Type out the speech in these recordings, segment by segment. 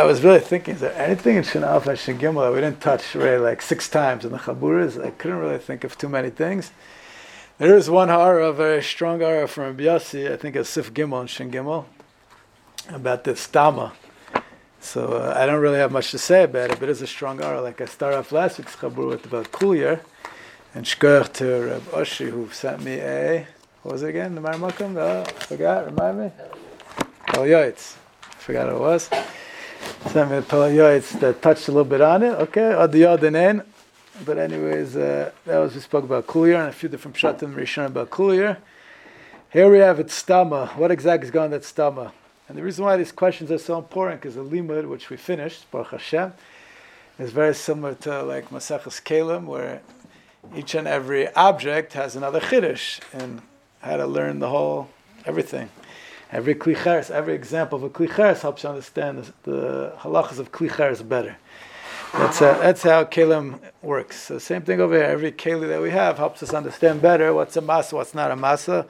I was really thinking, is there anything in Shin Aleph and Shin Gimel that we didn't touch really like 6 times in the Chaburas? I couldn't really think of too many things. There is one hara, a very strong hara from Rabbi Yossi, I think it's Sif Gimel and Shin Gimel, about the Stama. So I don't really have much to say about it, but it's a strong hara. Like I started off last week's Chabur with about Kulyer, and shkoyach to Reb Oshi, who sent me what was it again? The Marmakum? I forgot, remind me? Pel Yoitz. I forgot what it was. Sent me a Pel Yoitz that touched a little bit on it. Okay, Ad Yodenin. But anyways, that was, we spoke about Kulyer and a few different pshatim Rishon about Kulyer. Here we have it Stama. What exactly is going on that Stama? And the reason why these questions are so important, because the Limud, which we finished, Baruch Hashem, is very similar to like Maseches Kelim, where each and every object has another chiddush, and how to learn the whole, everything. Every Kli Cheres, every example of a Kli Cheres helps you understand the halachas of Kli Cheres better. That's how Kelim works. So same thing over here. Every Keli that we have helps us understand better what's a masa, what's not a masa.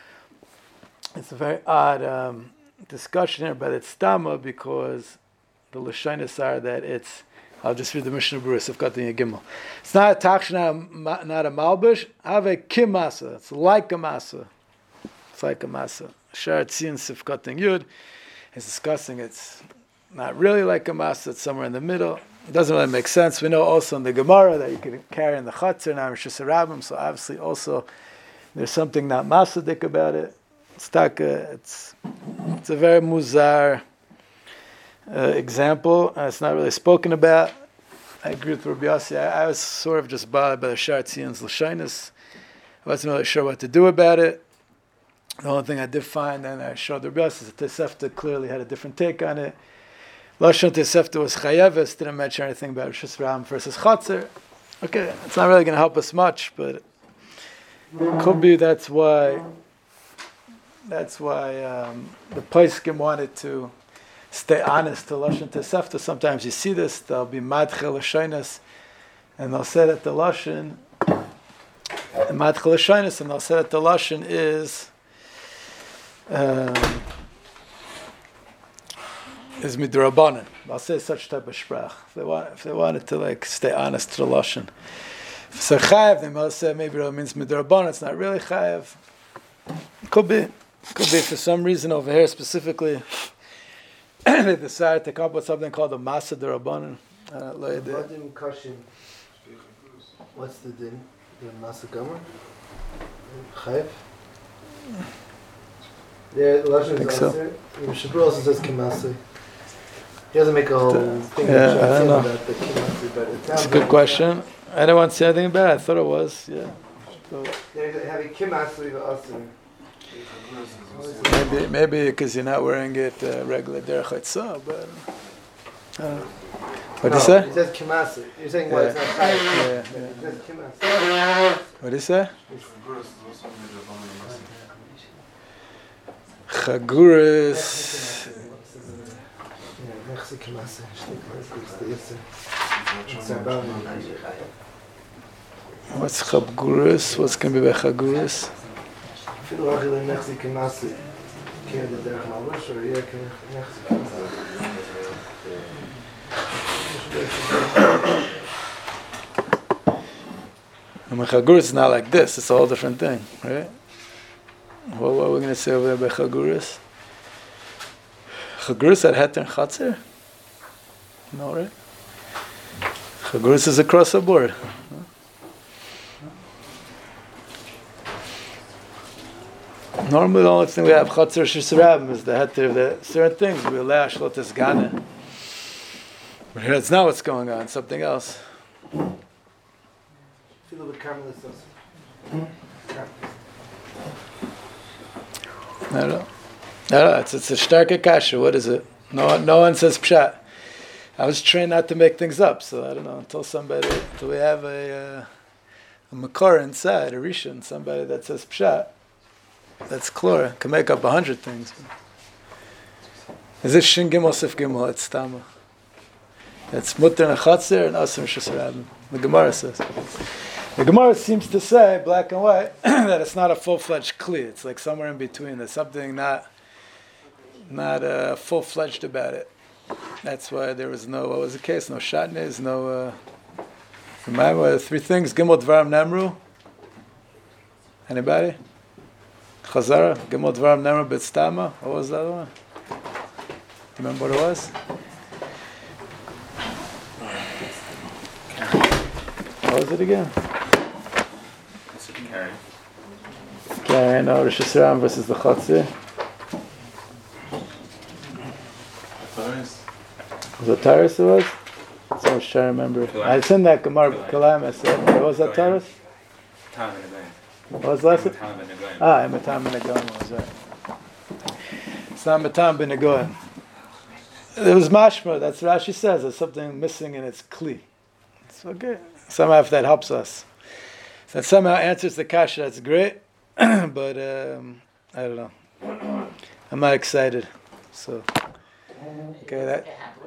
It's a very odd discussion here, but it's Stama because the Lashonos are that it's, I'll just read the Mishnah Berurah, Sifkat and Gimel. It's not a taksh, not a malbush. Have a kim masa. It's like a masa. It's like a masa. Shar Tzion Sifkat and Yud is discussing it's not really like a masa. It's somewhere in the middle. It doesn't really make sense. We know also in the Gemara that you can carry in the Chatzar now Rosh Hashanah, so obviously also there's something not masadik about it. It's a very muzar example. It's not really spoken about. I agree with Rabbi Yossi. I was sort of just bothered by the Shar Tzion's Lashonos. I wasn't really sure what to do about it. The only thing I did find, and I showed Rabbi Yossi, that Tosefta clearly had a different take on it. Lashon Tosefta was chayeves, didn't mention anything about Rosh Hashanah versus Chatzar. Okay, it's not really going to help us much, but it could be that's why the Poskim wanted to stay honest to Lashon Tosefta. Sometimes you see this, they'll be madchel Lashonos, and they'll say that the Lashon, madchel Lashonos, and they'll say that the Lashon is midrabanan. I'll say such type of sprach. If they wanted to like stay honest to the Lashon. If it's a chayev, they might say maybe it means midrabanan. It's not really chayev. Could be for some reason over here specifically. They decided to come up with something called a masa derabanan. What's the din? The masa gomer? Chayev? Yeah, Lashon is answer. Shabur also says kimasi. He doesn't make a whole thing about the kimasi, but it sounds it's a good question. I didn't want to say anything about it. I thought it was, yeah. So having kimasi also. Maybe because you're not wearing it regular derech haitzah, but I don't know. What did you say? He says kimasi. You're saying what? It's not chayev. He says kimasi. What did you say? Chaguris. What's Chaguris? What's going to be by Chaguris? Chaguris is not like this. It's a whole different thing, right? What are we going to say over there by Chaguris? Chaguris at Heter and Chatzar? No, right? Chaguris is across the board. Normally the only thing we have Chatzar Shisrabim is the Heter, the certain things we allow Shlotes Gane. But here it's not what's going on, something else. I don't know. It's a starke kasha. What is it? No one says pshat. I was trained not to make things up, so I don't know. Until we have a makor inside, a rishon, somebody that says pshat, that's klor, can make up 100 things. Is this shin gimel sif gimel? It's tama. It's mutter and chatzir and asim shesarabim. The Gemara says. The Gemara seems to say, black and white, that it's not a full-fledged kli. It's like somewhere in between. There's something not full-fledged about it. That's why there was no, what was the case? No shatnez, no, remember three things, Gimel Dvarim Nemru. Anybody? Chazara, Gimel Dvarim Nemru B'Tztama. What was the other one? Remember what it was? What was it again? Karen, no, Rosh Hashanah versus the Chatzir. Was it Taurus it was? So I was trying to remember. I sent that Gemara Kalam. I said, what was that Taurus? What was the last? Ematam ben Negoim was right. It's not Ematam ben Negoim. It was mashma. That's what Rashi says. There's something missing in its kli. It's okay. Somehow, if that helps us, if that somehow answers the kasha, that's great. But I don't know. I'm not excited. So okay, that.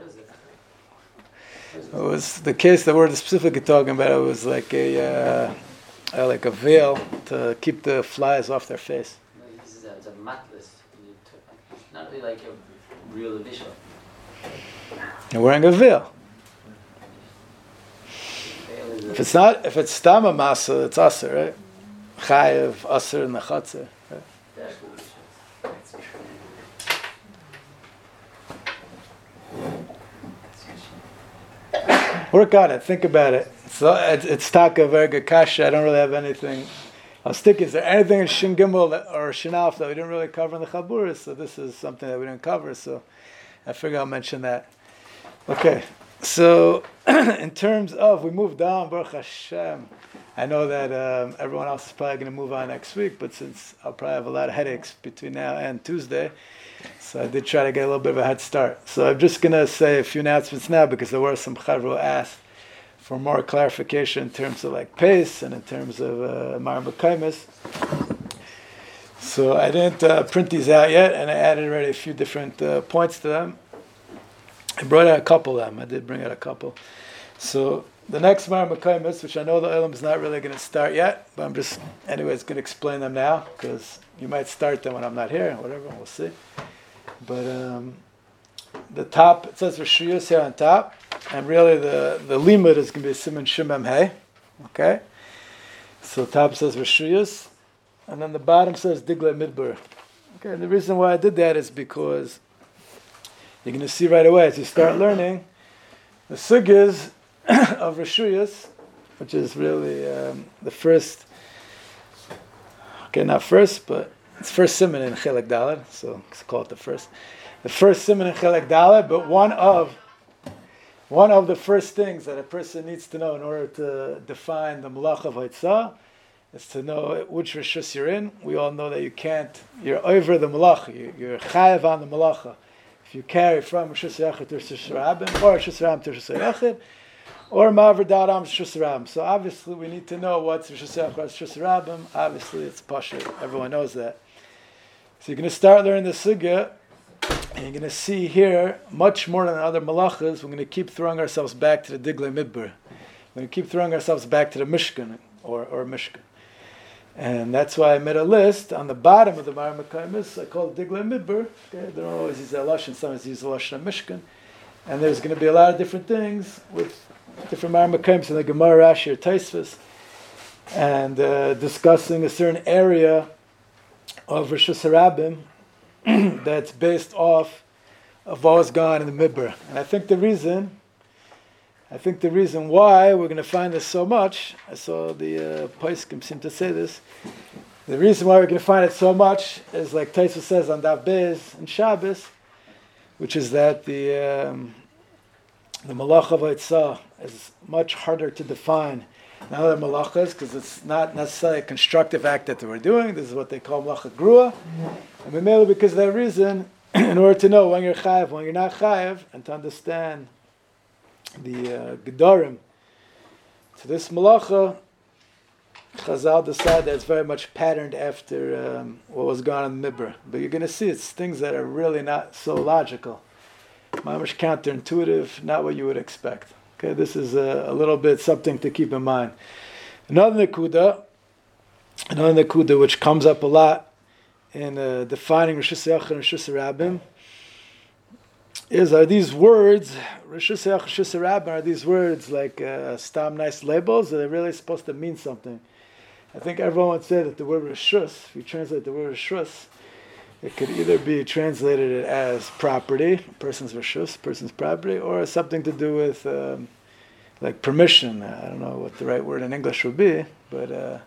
It was the case that we're specifically talking about. It was like a veil to keep the flies off their face. No, this is a matless. Not really like a real visual. You're wearing a veil. If it's stama masa, it's aser, right? Chayev, aser, and the chatzir. Right? Work on it. Think about it. So it's taka very good kasha. I don't really have anything. I'll stick. Is there anything in Shin Gimel or Shin Alf that we didn't really cover in the Chaburas? So this is something that we didn't cover. So I figure I'll mention that. Okay. So in terms of, we moved on, Baruch Hashem. I know that everyone else is probably going to move on next week, but since I'll probably have a lot of headaches between now and Tuesday, so I did try to get a little bit of a head start. So I'm just going to say a few announcements now because there were some chavru who asked for more clarification in terms of like pace and in terms of Mar Mekaymis. So I didn't print these out yet, and I added already a few different points to them. I brought out a couple of them. I did bring out a couple. So the next Mar Mekaymis, which I know the Olam is not really going to start yet, but I'm just, anyways, going to explain them now, because you might start them when I'm not here, whatever, we'll see. But the top, it says Rishuyos here on top, and really the limud is going to be Siman Shemem Hey, okay? So top says Rishuyos, and then the bottom says Digle Midbar. Okay, and the reason why I did that is because you're going to see right away as you start learning the sugyas of Rishuyos, which is really the first, okay, not first, but it's first siman in Chelek Dalet, so let's call it the first siman in Chelek Dalet, but one of the first things that a person needs to know in order to define the Malach of Haitzah is to know which Rishus you're in. We all know that you're over the Malach, you're chayav on the Malacha. If you carry from Rishus Yachid to Rishus Rabim, or Rishus Rabim to Rishus Yachid, or Ma'aver Da'aram to Rishus Rabim. So obviously we need to know what's Rishus Yachid, what's Rishus Rabim. Obviously it's Pasha, everyone knows that. So you're going to start learning the Sugya, and you're going to see here, much more than other Malachas, we're going to keep throwing ourselves back to the Diglei Midbar. We're going to keep throwing ourselves back to the Mishkan, or Mishkan. And that's why I made a list on the bottom of the Mar Mekaymis. I call it Diglei Midbar. Okay? They don't always use that Lashon, sometimes use the Lashon Mishkan. And there's going to be a lot of different things with different Mar Mekaymis in the Gemara, Rashi, or Taisvus, and discussing a certain area of Rishus Harabim that's based off of what was gone in the Midbar. And I think the reason why we're going to find this so much, I saw the Paiskim seem to say this, the reason why we're going to find it so much is like Taisvus says on Daf Beis and Shabbos, which is that the Malach of Haitzah is much harder to define than other malachas, because it's not necessarily a constructive act that we're doing. This is what they call malacha grua. And mainly because of that reason, in order to know when you're chayav, when you're not chayav, and to understand the gedarim to this malacha, Chazal decided that it's very much patterned after what was gone in the Midbar. But you're going to see it's things that are really not so logical. Mamish counterintuitive, not what you would expect. Okay, this is a little bit something to keep in mind. Another nekuda which comes up a lot in defining Rishus Yachid and Rishus Rabim are these words, Rishus Rabban, are these words like stam nice labels? Are they really supposed to mean something? I think everyone would say that the word Rishus, if you translate the word Rishus, it could either be translated as property, person's Rishus, person's property, or something to do with like permission. I don't know what the right word in English would be, but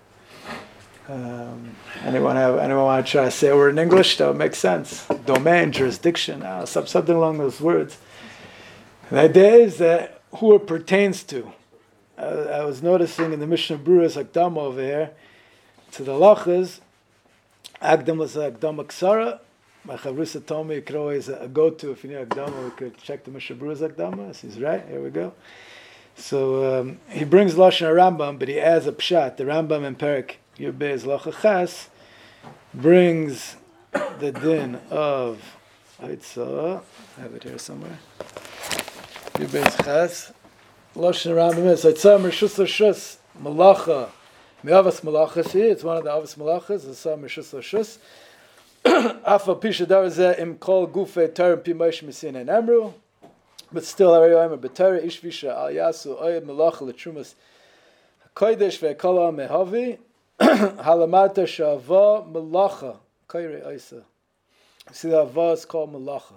anyone want to try to say a word in English that would make sense? Domain, jurisdiction, something along those words. The idea is that who it pertains to. I was noticing in the Mishnah Berurah's Akdama over here, to the Lachas, Akdam was Akdama Ksara. My Chavrusa told me you could always go to, if you need Akdama, we could check the Mishnah Berurah's Akdama. So he's right, here we go. So he brings Lashon Rambam, but he adds a Pshat. The Rambam in Perek Yubez Lachachas brings the din of, I have it here somewhere, Yubez Chas, Lashon Rambam is, Aitzah Mershus Lashus, Malacha, Me'avas Malachas here, it's one of the Avas Malachas, Aitzah Mershus Lashus, Afa Pisha Darazeh Im Kol Gufe Tarim Pi Moshe Mesin and Amru, but still, Ariyoyim B'Torah Ishvisha Al Yasu Oyed Malacha L'Trumas Kodesh Ve'Kala Mehavi Halamarta Shava Malacha Kairi Isa. See, the Hava is called Malacha.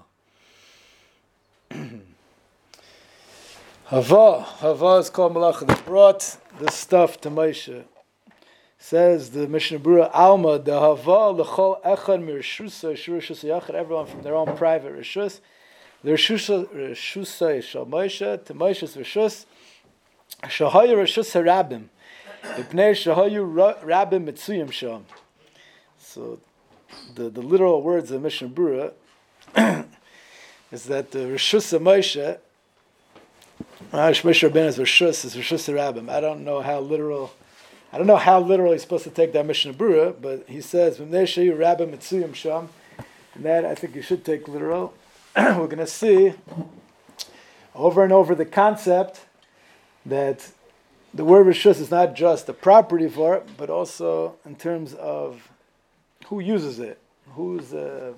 Hava is called Malacha. They brought this stuff to Moshe. Says the Mishnah Berurah, Alma, the Hava L'Chol Echad Mirshusay Shurishus Yachad, everyone from their own private Rishus. The Rishusay Shal Moshe, to Moshe's Rishus, Shahayu Rishus HaRabim. Ipnei Shahayu Rabim Mitzuyim Sham. So the literal words of Mishnah Berurah is that the Rishus of Moshe, Moshe Rabbeinu's Rishus is Rishus HaRabim. I don't know how literal he's supposed to take that Mishnah Berurah, but he says, Ipnei Shahayu Rabim Mitzuyim Sham. And that I think you should take literal. We're going to see over and over the concept that the word Rishus is not just a property for it, but also in terms of who uses it, who's it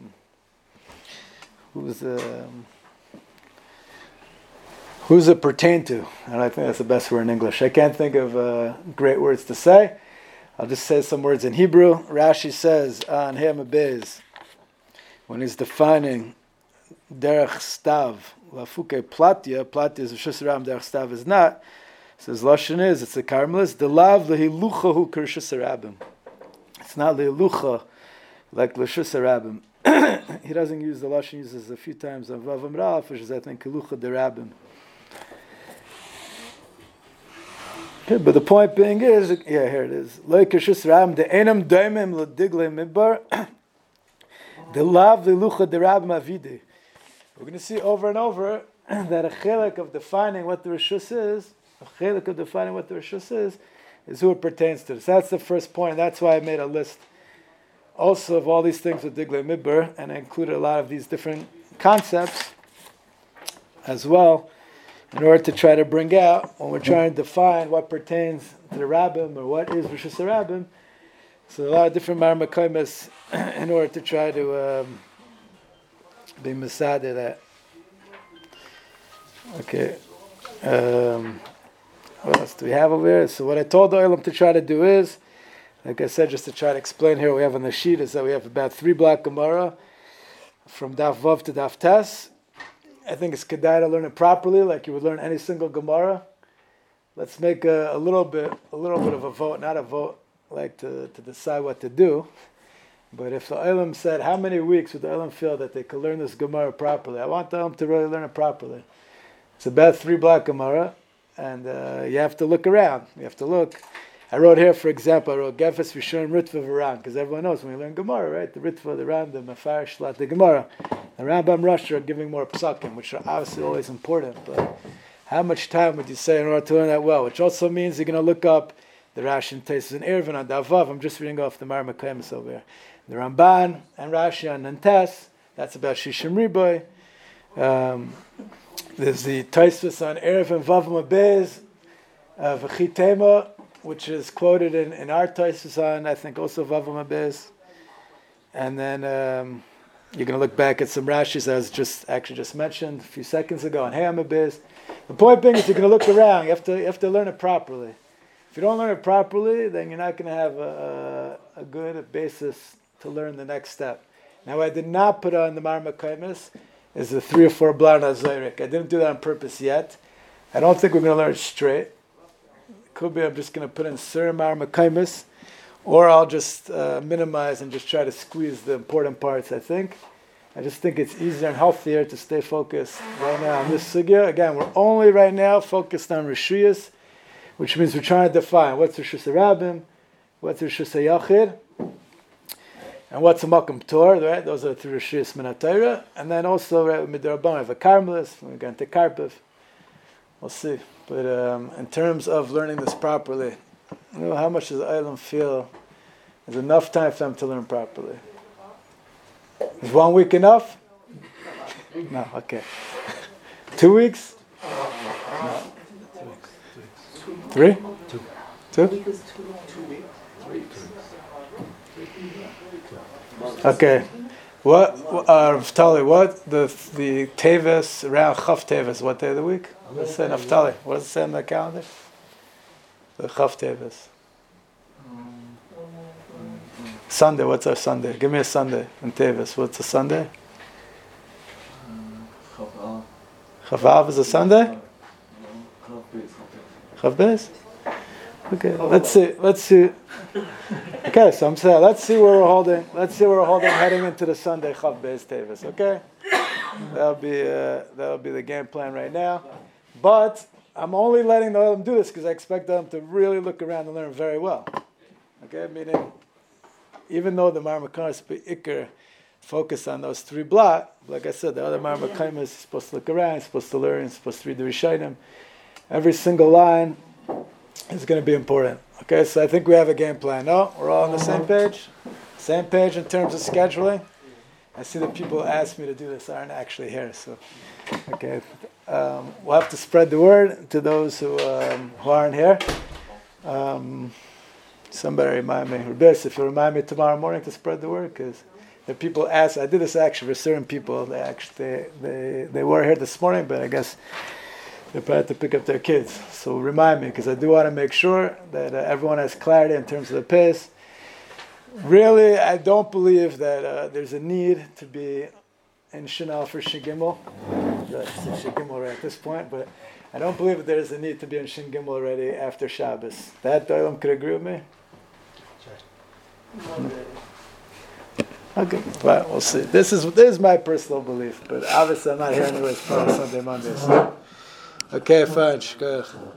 pertain to. And I think that's the best word in English. I can't think of great words to say. I'll just say some words in Hebrew. Rashi says on Hamabez, when he's defining Derech Stav, Lafuke Platya is Rishus Ram, Derech Stav is not. Says Lashon is, it's a Carmelist, the Lav Lehilucha hu Rishus Rabim. It's not Lehilucha like Rishus Rabim. He doesn't use the Lashon, uses a few times on Vav Amraf, which is I think Hilucha de Rabim. Okay, but the point being is, here it is. Like Rishus Rabim, the Enam Daimim Ledigle Midbar, the Lav Lehilucha de Rabim Avide. We're going to see over and over that a chelik of defining what the Rishus is, is who it pertains to. So that's the first point. That's why I made a list also of all these things with Diglei Midbar, and I included a lot of these different concepts as well, in order to try to bring out, when we're trying to define what pertains to the Rabbim, or what is Rishus Rabbim. So a lot of different Marmakaimas in order to try to be Masada that. Okay. What else do we have over here? So what I told the Olam to try to do is, like I said, just to try to explain here, what we have on the sheet is that we have about 3 block Gemara from Daf Vav to Daf Tes. I think it's kedai to learn it properly, like you would learn any single Gemara. Let's make a little bit of a vote, not a vote like to decide what to do. But if the Olam said, how many weeks would the Olam feel that they could learn this Gemara properly? I want the Olam to really learn it properly. It's about 3 block Gemara, and you have to look around. You have to look. I wrote here, for example, I wrote Gefes Rishon Ritva V'Ran, because everyone knows when we learn Gemara, right? The Ritva, the Ran, the Mefarish, Shlat, the Gemara. The Rambam Rosh are giving more psakim, which are obviously always important, but how much time would you say in order to learn that well? Which also means you're going to look up the Rashi and Taisus and Eruvin on Davav. I'm just reading off the Mar Mekaymis over here. The Ramban and Rashi on Nantes, that's about Shishim Riboy. There's the Taisus on Erev and Vav Mabez, V'chitema, which is quoted in our Taisus on, I think, also Vav Mabez. And then You're going to look back at some Rashis I was just mentioned a few seconds ago on Hamabiz. The point being is you're going to look around. You have to learn it properly. If you don't learn it properly, then you're not going to have a good basis to learn the next step. Now, I did not put on the Marma Kaimis is the 3 or 4 Blar Nazairik. I didn't do that on purpose yet. I don't think we're going to learn it straight. It could be I'm just going to put in Sir Marma Kaimis, or I'll just minimize and just try to squeeze the important parts, I think. I just think it's easier and healthier to stay focused right now on this sugya. Again, we're only right now focused on Rishuyas, which means we're trying to define what's Rishus HaRabim, what's Rishus HaYachid, and what's a Makam Tor, right? Those are the 3 Rishuyas Min HaTorah. And then also, right, with Midrabban, we have a Karmelis, we're going to Karpiv. We'll see. But in terms of learning this properly, how much does Eilam feel is enough time for them to learn properly? Is 1 week enough? No, okay. 2 weeks? No. 3? 2? Okay. Naftali, what the Teves around Chav Teves? What day of the week? Let's say Naftali. What does it say on the calendar? The Chav Teves. Sunday. What's our Sunday? Give me a Sunday in Teves. What's a Sunday? Chavav is a Sunday. Chav Beis. Okay. Let's see. Okay, so I'm saying, let's see where we're holding heading into the Sunday Chav Beis Teves. Okay, that'll be the game plan right now. But I'm only letting them do this because I expect them to really look around and learn very well. Okay, meaning even though the Marmakaris Ikar focus on those 3 blot, like I said, the other Marmakaimas is supposed to look around, he's supposed to learn, he's supposed to read the Rishayim. Every single line is going to be important. Okay, so I think we have a game plan. No, we're all on the same page? Same page in terms of scheduling? I see that people who ask me to do this aren't actually here, so okay. We'll have to spread the word to those who aren't here. Somebody remind me, Rebis, if you remind me tomorrow morning to spread the word, because the people ask. I did this actually for certain people. They were here this morning, but I guess they probably had to pick up their kids. So remind me, because I do want to make sure that everyone has clarity in terms of the pace. Really, I don't believe that there's a need to be in Shinal for Shigimel. That's Shigimel right at this point, but I don't believe that there's a need to be in Shin Gimel already after Shabbos. That Doilam could agree with me? Okay, well, we'll see. This is my personal belief, but obviously I'm not here anyway. It's probably Sunday, Monday. So. Okay, fine.